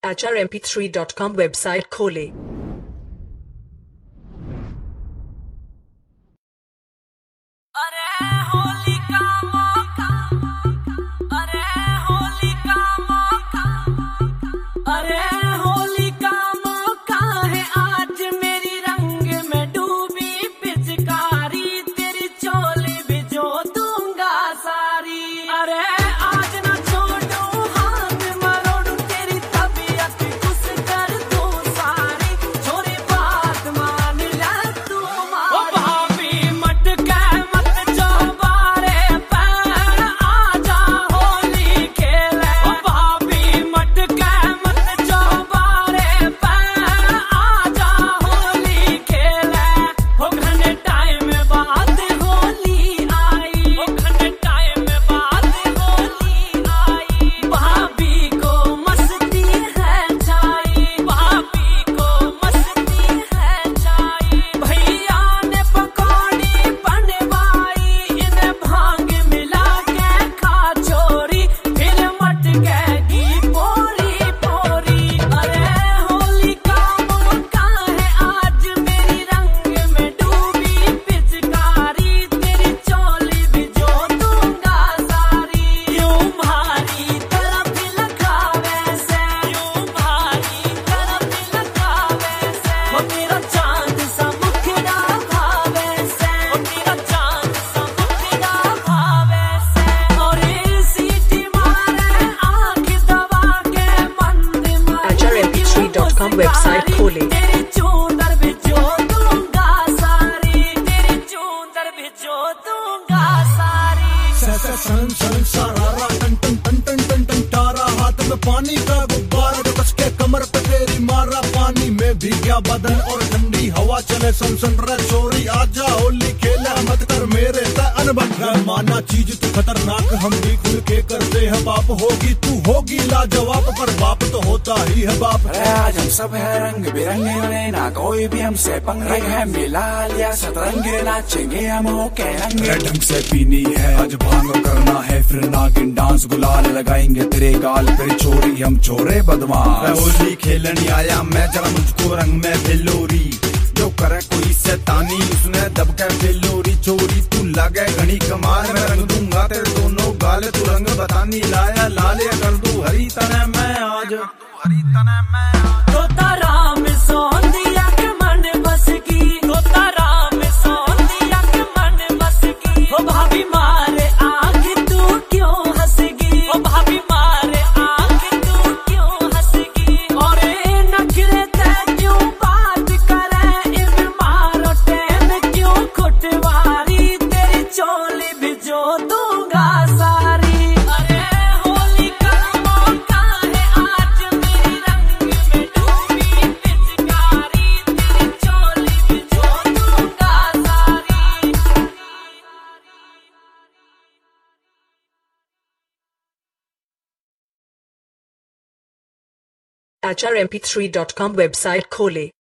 HRMP3.com website खोलें। Website खोलें। हाथ में पानी का गुब्बारा जो कस के कमर पे तेरी मारा, पानी में भीगा बदन और ठंडी हवा चले सन रे चोरी, आजा होली खेला मत कर मेरे अनबन माना चीज तू खतरनाक, हम भी खुल के करते हैं बाप, होगी तू होगी लाजवाब, पर बाप तो होता ही है बाप। आज हम सब है रंग बिरंगे, ना कोई भी हमसे पंगे है, मिला लिया सतरंगे, नाचेंगे हम होके रंगे। ढंग से पीनी है आज भांग करना है, फिर नागिन डांस गुलाल लगाएंगे तेरे गाल पे, चोरी हम चोरे बदमाश। होली खेलने आया मैं जरा मुझको रंग में फिलोरी, जो करे कोई शैतानी उसने दब के फिलोरी चोरी, तू लगे घनी कमाल में रंग दूंगा तेरे दोनों गाल, तू रंग बतानी लाया लाल कर दू हरी तने मैं आज, हरी तने मैं तोता राम सोन दिया के मन बस की, तोता राम सोन दिया के मन बस की, ओ भाभी मारे आँख तू क्यों हंसगी, ओ भाभी मारे आँख तू क्यों हंसगी, और नखरे ते क्यों बात करे, इब मारो टैन क्यों खुटवारी, तेरी चोली भिजो दूंगा सारी। अरे होली का मौका है आज, मेरी रंग में डूबी पिचकारी, तेरी चोली भिजो दूंगा सारी। HRMP3.com वेबसाइट खोलें।